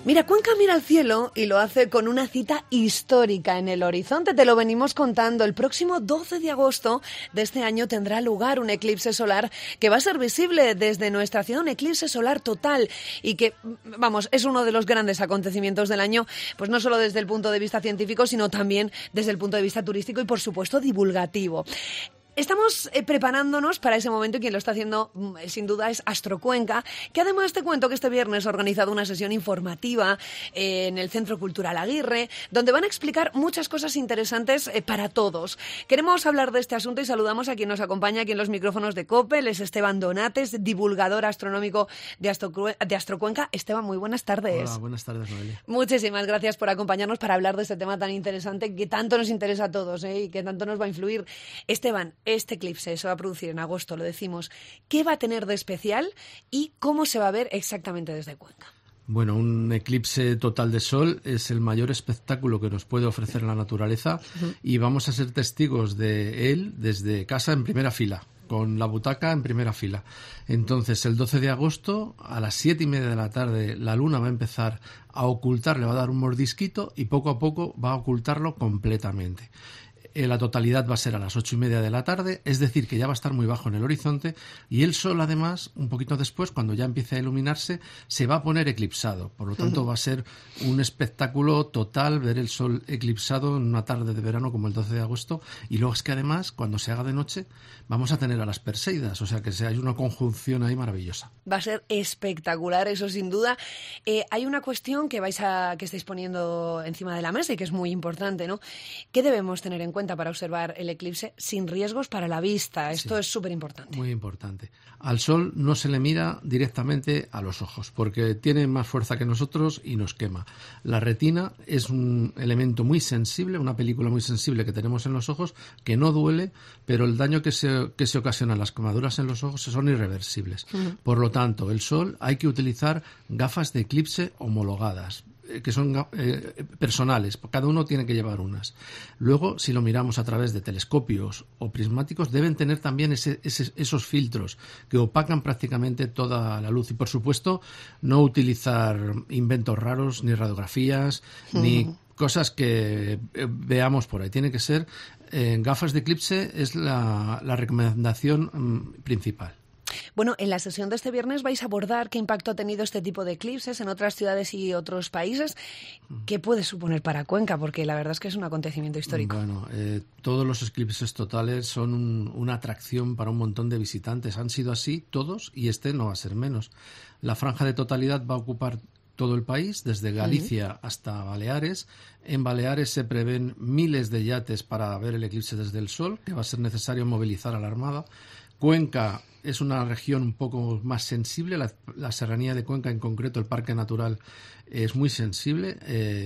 Mira, Cuenca mira al cielo y lo hace con una cita histórica en el horizonte. Te lo venimos contando. El próximo 12 de agosto de este año tendrá lugar un eclipse solar que va a ser visible desde nuestra ciudad, un eclipse solar total y que, vamos, es uno de los grandes acontecimientos del año, pues no solo desde el punto de vista científico, sino también desde el punto de vista turístico y, por supuesto, divulgativo. Estamos preparándonos para ese momento y quien lo está haciendo sin duda es Astrocuenca, que además te cuento que este viernes ha organizado una sesión informativa en el Centro Cultural Aguirre, donde van a explicar muchas cosas interesantes para todos. Queremos hablar de este asunto y saludamos a quien nos acompaña aquí en los micrófonos de COPE, él es Esteban Donates, divulgador astronómico de Astrocuenca. Esteban, muy buenas tardes. Hola, buenas tardes, Noelia. Muchísimas gracias por acompañarnos para hablar de este tema tan interesante que tanto nos interesa a todos y que tanto nos va a influir. Esteban, este eclipse se va a producir en agosto, lo decimos. ¿Qué va a tener de especial y cómo se va a ver exactamente desde Cuenca? Bueno, un eclipse total de sol es el mayor espectáculo que nos puede ofrecer la naturaleza y vamos a ser testigos de él desde casa en primera fila, con la butaca en primera fila. Entonces, el 12 de agosto, a las 7:30 de la tarde, la luna va a empezar a ocultar, le va a dar un mordisquito y poco a poco va a ocultarlo completamente. La totalidad va a ser a las 8:30 de la tarde, es decir, que ya va a estar muy bajo en el horizonte y el sol, además, un poquito después, cuando ya empiece a iluminarse, se va a poner eclipsado. Por lo tanto, va a ser un espectáculo total ver el sol eclipsado en una tarde de verano como el 12 de agosto. Y luego es que, además, cuando se haga de noche, vamos a tener a las Perseidas, o sea que hay una conjunción ahí maravillosa. Va a ser espectacular, eso sin duda. Hay una cuestión que estáis poniendo encima de la mesa y que es muy importante, ¿no? ¿Qué debemos tener en cuenta para observar el eclipse sin riesgos para la vista? Esto es súper importante. Muy importante. Al sol no se le mira directamente a los ojos porque tiene más fuerza que nosotros y nos quema. La retina es un elemento muy sensible, una película muy sensible que tenemos en los ojos que no duele, pero el daño que se ocasionan las quemaduras en los ojos son irreversibles. Por lo tanto, el sol hay que utilizar gafas de eclipse homologadas, que son personales, cada uno tiene que llevar unas. Luego, si lo miramos a través de telescopios o prismáticos, deben tener también esos filtros que opacan prácticamente toda la luz. Y, por supuesto, no utilizar inventos raros, ni radiografías, ni cosas que veamos por ahí. Tiene que ser gafas de eclipse, es la recomendación principal. Bueno, en la sesión de este viernes vais a abordar qué impacto ha tenido este tipo de eclipses en otras ciudades y otros países. ¿Qué puede suponer para Cuenca? Porque la verdad es que es un acontecimiento histórico. Bueno, todos los eclipses totales son una atracción para un montón de visitantes. Han sido así todos y este no va a ser menos. La franja de totalidad va a ocupar todo el país, desde Galicia hasta Baleares. En Baleares se prevén miles de yates para ver el eclipse desde el sol, que va a ser necesario movilizar a la Armada. Cuenca es una región un poco más sensible, la serranía de Cuenca, en concreto el Parque Natural, es muy sensible.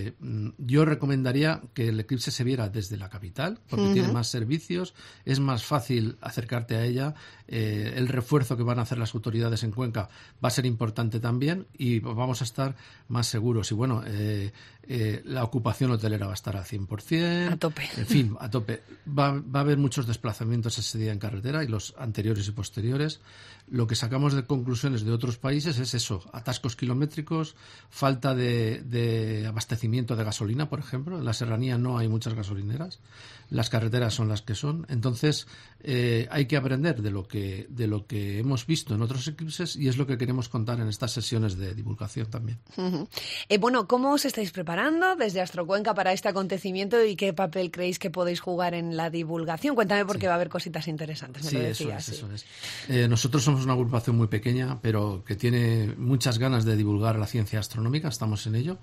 Yo recomendaría que el eclipse se viera desde la capital, porque tiene más servicios, es más fácil acercarte a ella. El refuerzo que van a hacer las autoridades en Cuenca va a ser importante también y vamos a estar más seguros. Y bueno, la ocupación hotelera va a estar al 100%. A tope. En fin, a tope. Va a haber muchos desplazamientos ese día en carretera y los anteriores y posteriores. Lo que sacamos de conclusiones de otros países es eso: atascos kilométricos, falta de abastecimiento de gasolina, por ejemplo. En la serranía no hay muchas gasolineras, las carreteras son las que son. Entonces hay que aprender de lo que hemos visto en otros eclipses y es lo que queremos contar en estas sesiones de divulgación también. Bueno, ¿cómo os estáis preparando desde Astrocuenca para este acontecimiento y qué papel creéis que podéis jugar en la divulgación? Cuéntame, porque va a haber cositas interesantes, me lo decías. Eso es. Nosotros somos una agrupación muy pequeña, pero que tiene muchas ganas de divulgar la ciencia astronómica. Estamos en ello.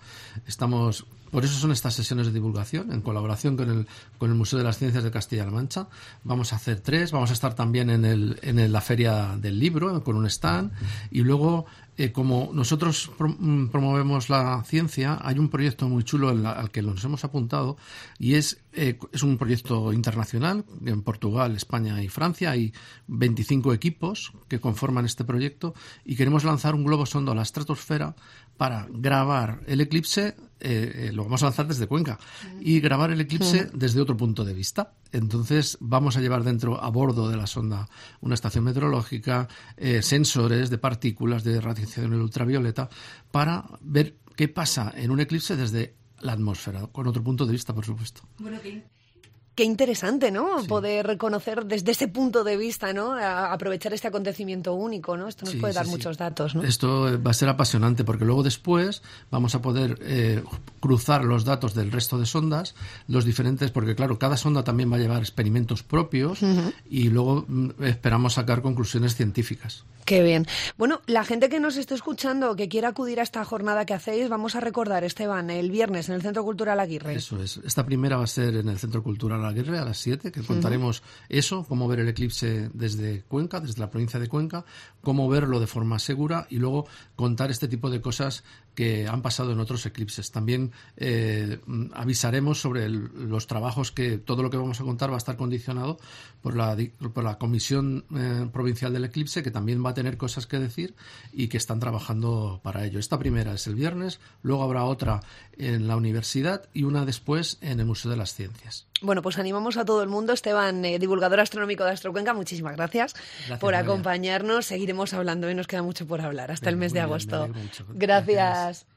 Por eso son estas sesiones de divulgación, en colaboración con el Museo de las Ciencias de Castilla-La Mancha. Vamos a hacer 3. Vamos a estar también en la Feria del Libro, con un stand. Y luego, como nosotros promovemos la ciencia, hay un proyecto muy chulo al que nos hemos apuntado y es un proyecto internacional. En Portugal, España y Francia hay 25 equipos que conforman este proyecto y queremos lanzar un globo sonda a la estratosfera para grabar el eclipse. Lo vamos a lanzar desde Cuenca y grabar el eclipse desde otro punto de vista. Entonces vamos a llevar dentro, a bordo de la sonda, una estación meteorológica, sensores de partículas, de radiación ultravioleta, para ver qué pasa en un eclipse desde la atmósfera, con otro punto de vista, por supuesto. Bueno, qué interesante, ¿no? Sí. Poder conocer desde ese punto de vista, ¿no? Aprovechar este acontecimiento único, ¿no? Esto nos puede dar muchos datos, ¿no? Esto va a ser apasionante porque luego después vamos a poder cruzar los datos del resto de sondas, los diferentes, porque claro, cada sonda también va a llevar experimentos propios y luego esperamos sacar conclusiones científicas. Qué bien. Bueno, la gente que nos esté escuchando, que quiera acudir a esta jornada que hacéis, vamos a recordar, Esteban, el viernes en el Centro Cultural Aguirre. Eso es. Esta primera va a ser en el Centro Cultural Aguirre a las 7, que contaremos eso, cómo ver el eclipse desde Cuenca, desde la provincia de Cuenca, cómo verlo de forma segura y luego contar este tipo de cosas que han pasado en otros eclipses. También avisaremos sobre los trabajos que todo lo que vamos a contar va a estar condicionado por la Comisión Provincial del Eclipse, que también va a tener cosas que decir y que están trabajando para ello. Esta primera es el viernes, luego habrá otra en la universidad y una después en el Museo de las Ciencias. Bueno, pues animamos a todo el mundo. Esteban, divulgador astronómico de Astrocuenca, muchísimas gracias por acompañarnos. Seguiremos hablando y nos queda mucho por hablar hasta el mes de agosto. Bien, me alegro mucho. Gracias.